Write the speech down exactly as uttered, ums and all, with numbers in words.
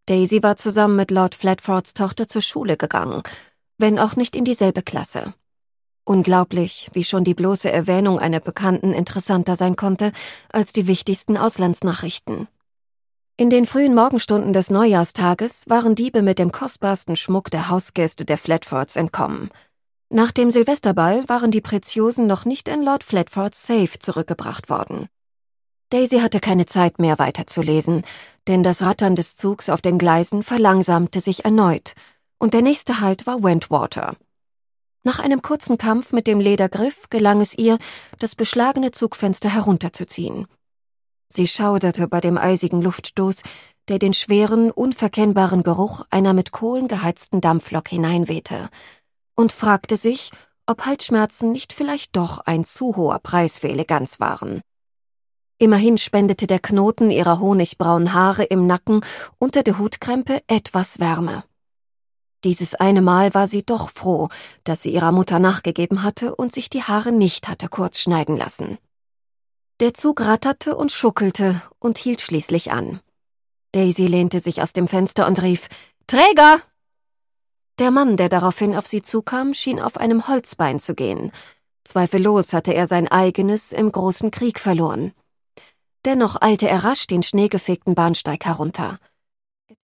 Daisy war zusammen mit Lord Flatfords Tochter zur Schule gegangen, wenn auch nicht in dieselbe Klasse. Unglaublich, wie schon die bloße Erwähnung einer Bekannten interessanter sein konnte als die wichtigsten Auslandsnachrichten. In den frühen Morgenstunden des Neujahrstages waren Diebe mit dem kostbarsten Schmuck der Hausgäste der Flatfords entkommen. Nach dem Silvesterball waren die Preziosen noch nicht in Lord Flatfords Safe zurückgebracht worden. Daisy hatte keine Zeit mehr weiterzulesen, denn das Rattern des Zugs auf den Gleisen verlangsamte sich erneut, und der nächste Halt war Wentwater. Nach einem kurzen Kampf mit dem Ledergriff gelang es ihr, das beschlagene Zugfenster herunterzuziehen. Sie schauderte bei dem eisigen Luftstoß, der den schweren, unverkennbaren Geruch einer mit Kohlen geheizten Dampflok hineinwehte, und fragte sich, ob Halsschmerzen nicht vielleicht doch ein zu hoher Preis für Eleganz waren. Immerhin spendete der Knoten ihrer honigbraunen Haare im Nacken unter der Hutkrempe etwas Wärme. Dieses eine Mal war sie doch froh, dass sie ihrer Mutter nachgegeben hatte und sich die Haare nicht hatte kurz schneiden lassen. Der Zug ratterte und schuckelte und hielt schließlich an. Daisy lehnte sich aus dem Fenster und rief, »Träger!« Der Mann, der daraufhin auf sie zukam, schien auf einem Holzbein zu gehen. Zweifellos hatte er sein eigenes im großen Krieg verloren. Dennoch eilte er rasch den schneegefegten Bahnsteig herunter.